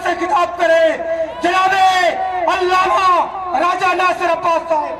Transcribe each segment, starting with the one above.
سے خطاب کرے جناب علامہ راجہ ناصر عباس صاحب۔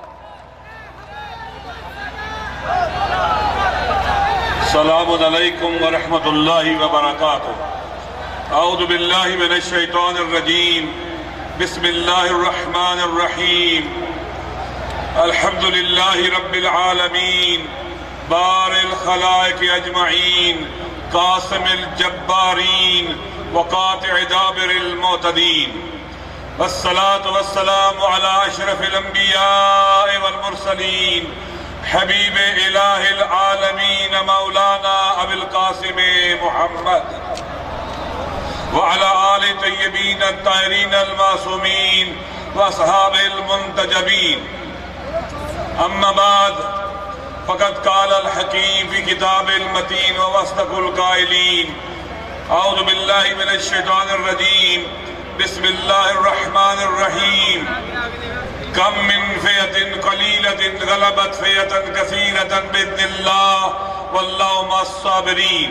السلام علیکم ورحمۃ اللہ وبرکاتہ۔ اعوذ باللہ من الشیطان الرجیم، بسم اللہ الرحمن الرحیم۔ الحمد للہ رب العالمین، بار الخلائق اجمعین، قاسم الجبارین وقاطع دابر المعتدین، والصلاة والسلام علی اشرف الانبیاء والمرسلین، حبیب الہ العالمین مولانا ابی القاسم محمد وعلی آل طیبین الطاہرین المعصومین واصحاب المنتجبین۔ اما بعد فقد قال الحکیم فی کتاب المتین واصدق القائلین۔ اعوذ باللہ من الشیطان الرجیم، بسم اللہ الرحمن الرحیم۔ کم من فئۃ قلیلۃ غلبت فئۃ کثیرۃ باذن اللہ واللہ مع الصابرین۔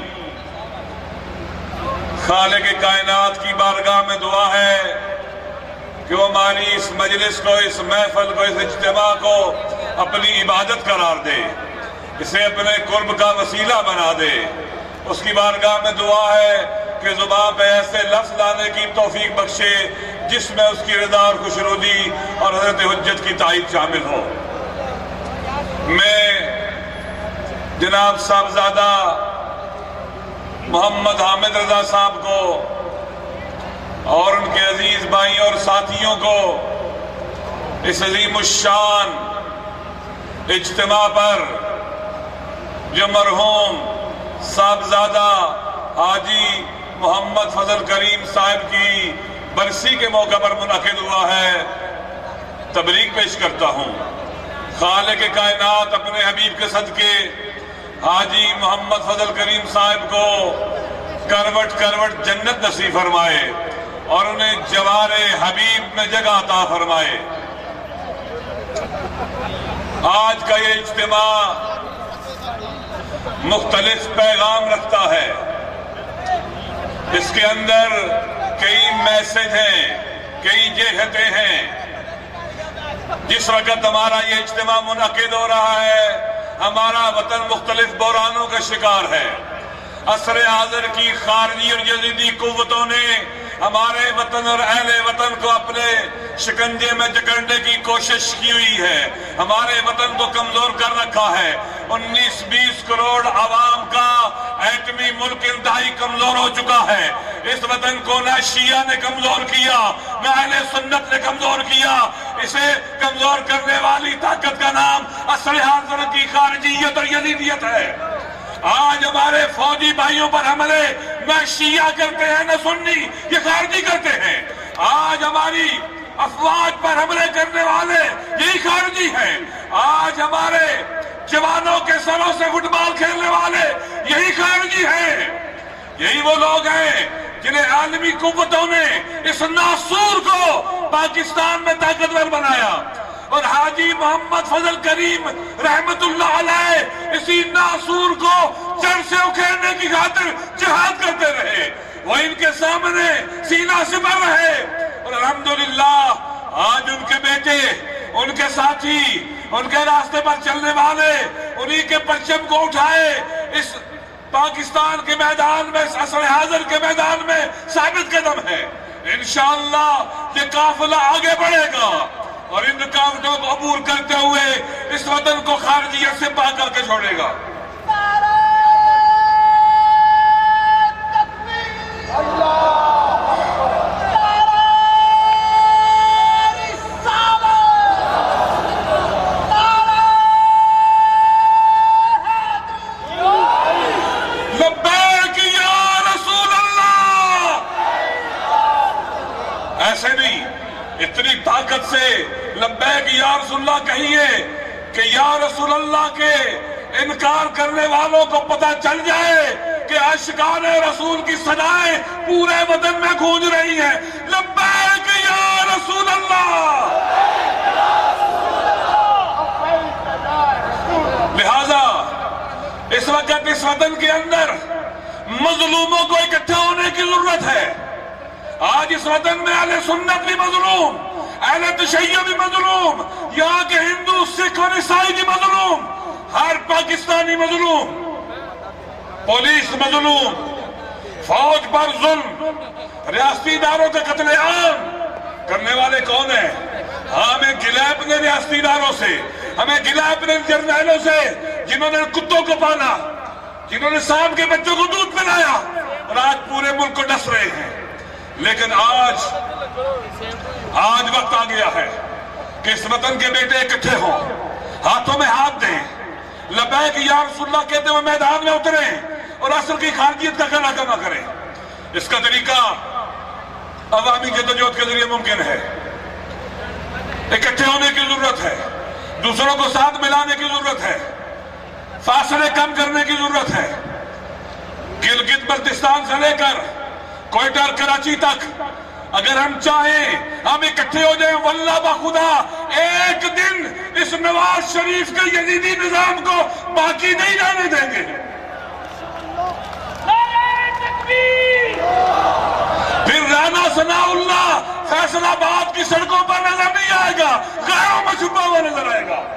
خالق کائنات کی بارگاہ میں دعا ہے کہ وہ ہماری اس مجلس کو، اس محفل کو، اس اجتماع کو اپنی عبادت قرار دے، اسے اپنے قرب کا وسیلہ بنا دے۔ اس کی بارگاہ میں دعا ہے کہ زبان پہ ایسے لفظ لانے کی توفیق بخشے جس میں اس کی رضا اور خوشنودی اور حضرت حجت کی تائید شامل ہو۔ میں جناب صاحبزادہ محمد حامد رضا صاحب کو اور ان کے عزیز بھائیوں اور ساتھیوں کو اس عظیم الشان اجتماع پر جو مرحوم صاحبزادہ حاجی محمد فضل کریم صاحب کی برسی کے موقع پر منعقد ہوا ہے، تبریک پیش کرتا ہوں۔ خالق کائنات اپنے حبیب کے صدقے حاجی محمد فضل کریم صاحب کو کروٹ کروٹ جنت نصیب فرمائے اور انہیں جوار حبیب میں جگہ عطا فرمائے۔ آج کا یہ اجتماع مختلف پیغام رکھتا ہے، اس کے اندر کئی میسج ہیں، کئی جہتیں ہیں۔ جس وقت ہمارا یہ اجتماع منعقد ہو رہا ہے، ہمارا وطن مختلف بحرانوں کا شکار ہے۔ عصر حاضر کی خارجی اور یزیدی قوتوں نے ہمارے وطن اور اہل وطن کو اپنے شکنجے میں جکڑنے کی کوشش کی ہوئی ہے، ہمارے وطن کو کمزور کر رکھا ہے۔ 19-20 کروڑ عوام کا ایٹمی ملک انتہائی کمزور ہو چکا ہے۔ اس وطن کو نہ شیعہ نے کمزور کیا، نہ اہل سنت نے کمزور کیا۔ اسے کمزور کرنے والی طاقت کا نام عصر حاضر کی خارجیت اور یزیدیت ہے۔ آج ہمارے فوجی بھائیوں پر حملے نہ شیعہ کرتے ہیں نہ سنی، یہ خارجی کرتے ہیں۔ آج ہماری افواج پر حملے کرنے والے یہی خارجی ہیں۔ آج ہمارے جوانوں کے سروں سے فٹ بال کھیلنے والے یہی خارجی ہیں۔ یہی وہ لوگ ہیں جنہیں عالمی قوتوں نے اس ناسور کو پاکستان میں طاقتور بنایا، اور حاجی محمد فضل کریم رحمت اللہ علیہ اسی ناسور کو جڑ سے اکھیڑنے کی خاطر جہاد کرتے رہے۔ وہ ان کے سامنے سینہ سپر رہے، اور الحمدللہ آج ان کے بیٹے، ان کے ساتھی، ان کے راستے پر چلنے والے انہی کے پرچم کو اٹھائے اس پاکستان کے میدان میں، اس عصر حاضر کے میدان میں ثابت قدم ہے۔ انشاءاللہ یہ قافلہ آگے بڑھے گا اور ان رکاوٹوں کو عبور کرتے ہوئے اس وطن کو خارجیت سے پاک کر کے چھوڑے گا۔ ایسے نہیں، اتنی طاقت سے لبیک یا رسول اللہ کہیے کہ یا رسول اللہ کے انکار کرنے والوں کو پتہ چل جائے کہ عاشقان رسول کی صدائیں پورے وطن میں گونج رہی ہیں۔ لبیک یا رسول اللہ۔ لہذا اس وقت اس وطن کے اندر مظلوموں کو اکٹھا ہونے کی ضرورت ہے، آج اس وطن میں اہل سنت بھی مظلوم، اہل تشیع بھی مظلوم، یہاں کے ہندو، سکھ اور عیسائی بھی مظلوم، ہر پاکستانی مظلوم، پولیس مظلوم، فوج پر ظلم، ریاستی اداروں کا قتل عام کرنے والے کون ہیں؟ ہمیں گلہ اپنے ریاستی اداروں سے، ہمیں گلہ اپنے جرنیلوں سے جنہوں نے کتوں کو پالا، جنہوں نے سانپ کے بچوں کو دودھ پلایا اور آج پورے ملک کو ڈس رہے ہیں۔ لیکن آج وقت آ گیا ہے کہ اس وطن کے بیٹے اکٹھے ہوں، ہاتھوں میں ہاتھ دیں، لبیک یا رسول اللہ کہتے ہوئے میدان میں اتریں اور عصر کی خارجیت کا گلا کما کریں۔ اس کا طریقہ عوامی جدوجہد کے ذریعے ممکن ہے۔ اکٹھے ہونے کی ضرورت ہے، دوسروں کو ساتھ ملانے کی ضرورت ہے، فاصلے کم کرنے کی ضرورت ہے۔ گلگت بلتستان سے لے کر کوئٹہ اور کراچی تک اگر ہم چاہیں ہم اکٹھے ہو جائیں، واللہ بخدا ایک دن اس نواز شریف کے یزیدی نظام کو باقی نہیں جانے دیں گے۔ پھر رانا ثناء اللہ فیصل آباد کی سڑکوں پر نظر نہیں آئے گا، غاروں میں چھپا ہوا نظر آئے گا۔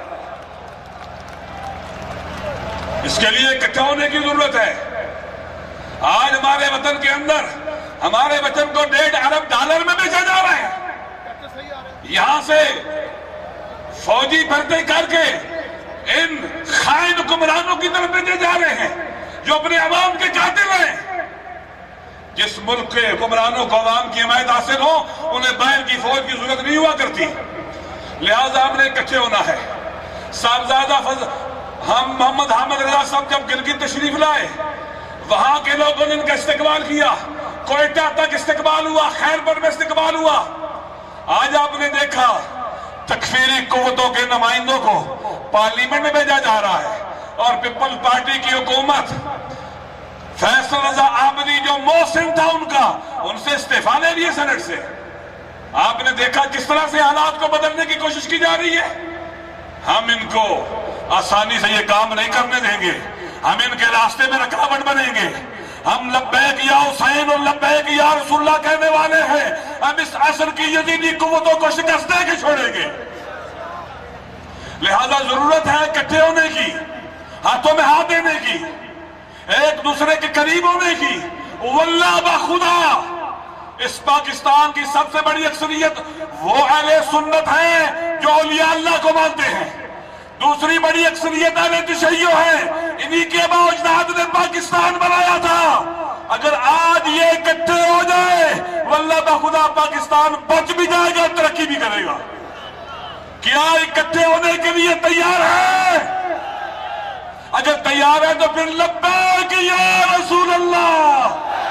اس کے لیے اکٹھا ہونے کی ضرورت ہے۔ آج ہمارے وطن کے اندر ہمارے وطن کو $1.5 ارب میں بیچا جا رہا ہے۔ یہاں سے فوجی بھرتی کر کے ان خائن حکمرانوں کی طرف بھیجے جا رہے ہیں جو اپنے عوام کے قاتل ہیں۔ جس ملک کے حکمرانوں کو عوام کی حمایت حاصل ہو انہیں باہر کی فوج کی ضرورت نہیں ہوا کرتی، لہذا ہم نے اکٹھے ہونا ہے۔ صاحبزادہ ہم محمد حامد رضا صاحب جب گلگت تشریف لائے، وہاں کے لوگوں نے ان کا استقبال کیا، کوئٹہ تک استقبال ہوا، خیرپور میں استقبال ہوا۔ آج آپ نے دیکھا تکفیری قوتوں کے نمائندوں کو پارلیمنٹ میں بھیجا جا رہا ہے، اور پیپل پارٹی کی حکومت فیصل رضا عابدی جو محسن تھا ان سے استعفیٰ لے لیے سینٹ سے۔ آپ نے دیکھا کس طرح سے حالات کو بدلنے کی کوشش کی جا رہی ہے۔ ہم ان کو آسانی سے یہ کام نہیں کرنے دیں گے، ہم ان کے راستے میں رکاوٹ بنیں گے۔ ہم لبیک یا حسین اور لبیک یا رسول اللہ کہنے والے ہیں، ہم اس عصر کی یزیدی قوتوں کو شکست دے کے چھوڑیں گے۔ لہذا ضرورت ہے اکٹھے ہونے کی، ہاتھوں میں ہاتھ دینے کی، ایک دوسرے کے قریب ہونے کی۔ واللہ بخدا اس پاکستان کی سب سے بڑی اکثریت وہ اہل سنت ہیں جو اولیاء اللہ کو مانتے ہیں، دوسری بڑی اکثریت اہل تشیع ہے، انہی کے آباء و اجداد نے پاکستان بنایا تھا۔ اگر آج یہ اکٹھے ہو جائے واللہ بخدا پاکستان بچ بھی جائے گا، ترقی بھی کرے گا۔ کیا اکٹھے ہونے کے لیے تیار ہے؟ اگر تیار ہے تو پھر لبیک یا رسول اللہ۔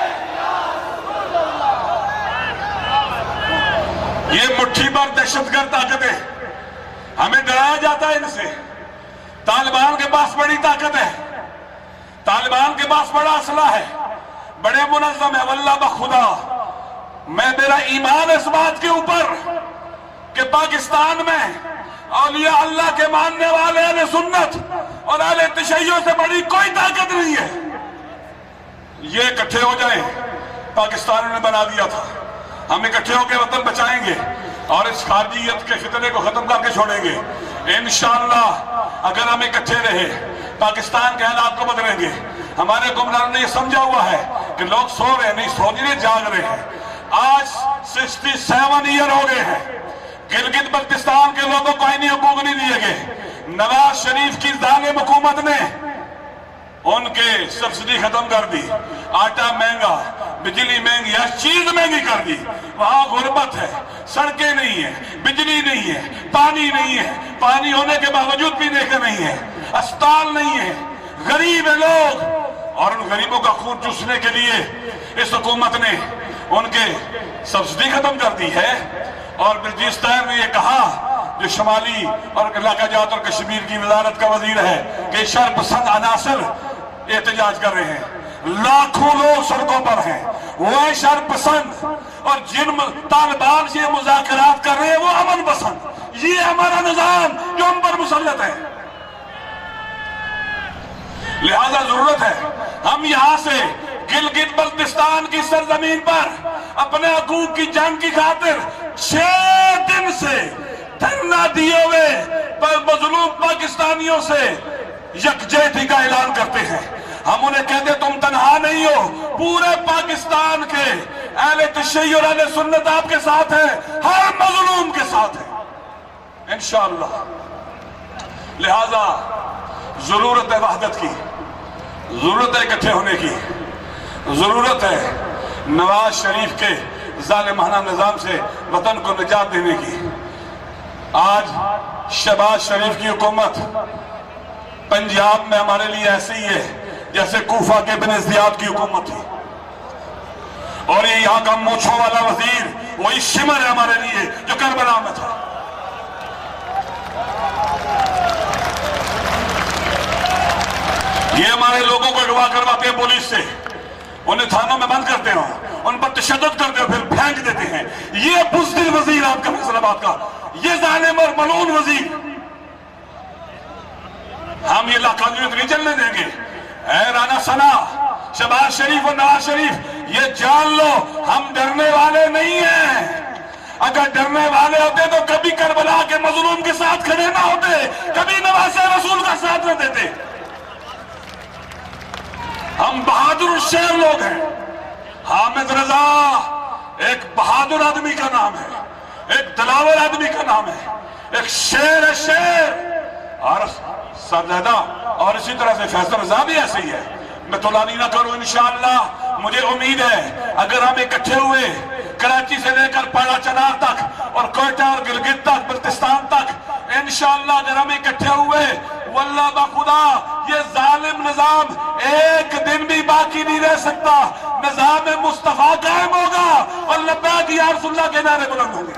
یہ مٹھی بھر دہشت گرد طاقتیں، ہمیں ڈرایا جاتا ہے ان سے۔ طالبان کے پاس بڑی طاقت ہے، طالبان کے پاس بڑا اسلحہ ہے، بڑے منظم ہے۔ واللہ بخدا میرا ایمان اس بات کے اوپر کہ پاکستان میں اولیاء اللہ کے ماننے والے اہل سنت اور اہل تشیع سے بڑی کوئی طاقت نہیں ہے۔ یہ اکٹھے ہو جائیں، پاکستان نے بنا دیا تھا، ہم اکٹھے ہو کے وطن بچائیں گے اور اس خارجیت کے فتنے کو ختم کر کے چھوڑیں گے انشاءاللہ۔ اگر ہم اکٹھے رہے پاکستان کے حالات کو بدلیں گے۔ ہمارے حکمران نے یہ سمجھا ہوا ہے کہ لوگ سو رہے نہیں، سو نہیں جاگ رہے ہیں۔ آج 67 ایئر ہو گئے ہیں، گلگت بلتستان کے لوگوں کو آئینی حقوق نہیں دیے گئے۔ نواز شریف کی ظالم حکومت نے ان کے سبسڈی ختم کر دی، آٹا مہنگا، بجلی مہنگی، ہر چیز مہنگی کر دی۔ وہاں غربت ہے، سڑکیں نہیں ہیں، بجلی نہیں ہے، پانی نہیں ہے، پانی ہونے کے باوجود پینے کا نہیں ہے، اسپتال نہیں ہے، غریب ہیں لوگ، اور ان غریبوں کا خون چوسنے کے لیے اس حکومت نے ان کے سبسڈی ختم کر دی ہے۔ اور برجیش طاہر نے یہ کہا، جو شمالی اور علاقہ جات اور کشمیر کی وزارت کا وزیر ہے، کہ شر پسند عناصر احتجاج کر رہے ہیں، لاکھوں لوگ سڑکوں پر ہیں، وہ شر پسند، اور جن طالبان سے مذاکرات کر رہے ہیں وہ امن پسند۔ یہ ہمارا نظام جو ہم پر مسلط ہے۔ لہذا ضرورت ہے ہم یہاں سے गिलगित बल्तिस्तान की सरजमीन पर अपने हकूक की जंग की खातिर 6 दिन से धरना दिए हुए मजलूम पाकिस्तानियों से यकजहती का ऐलान करते हैं। हम उन्हें कहते तुम तन्हा नहीं हो, पूरे पाकिस्तान के अहले तशय्युअ और अहले सुन्नत आपके साथ है, हर मजलूम के साथ है इंशाअल्लाह। लिहाजा जरूरत है वहदत की, जरूरत है इकट्ठे होने की, जरूरत है नवाज शरीफ के जालिमाना निजाम से वतन को निजात देने की। आज शहबाज शरीफ की हुकूमत पंजाब में हमारे लिए ऐसी ही है जैसे कूफा के बिन ज़ियाद की हुकूमत थी, और ये यहाँ का मूंछों वाला वजीर वही शिमर है हमारे लिए जो करबला में था। ये हमारे लोगों को अगवा करवाते हैं पुलिस से, उन्हें थानों में बंद करते हो, उन पर तशद्दुद करते हो, फिर फेंक देते हैं। ये बुज़दिल वजीर आपका फैसलाबाद का, ये जालिम और मलून वजीर, हम ये लाकानियत नहीं चलने देंगे। ऐ राना सना, शहबाज शरीफ और नवाज शरीफ, ये जान लो हम डरने वाले नहीं हैं। अगर डरने वाले होते तो कभी करबला के मजलूम के साथ खड़े ना होते, कभी नवाज़े रसूल का साथ न देते। हम बहादुर शेर लोग हैं। हामिद रजा एक बहादुर आदमी का नाम है, एक दिलावर आदमी का नाम है, एक शेर है शेर। और सरदादा और इसी तरह से फैसल रजा भी ऐसे ही है। मैं तुलानी ना करूं इंशाअल्लाह। मुझे उम्मीद है अगर हम इकट्ठे हुए कराची से लेकर पाड़ा चनार तक और कोयटा और गिलगित तक बल्तिस्तान तक, इंशाअल्लाह अगर हम इकट्ठे हुए, वल्लाह बखुदा ये जालिम निजाम एक दिन भी बाकी नहीं रह सकता। निजाम मुस्तफा कायम होगा और लब्बैक या रसूलल्लाह के नारे बुलंद होंगे।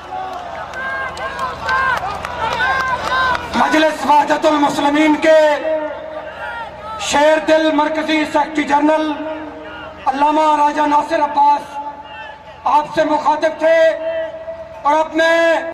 मजलिस वहदतुल मुस्लिमीन के शेर दिल मरकजी सेक्रेटरी जनरल अल्लामा राजा नासिर अब्बास आपसे मुखातिब थे और अपने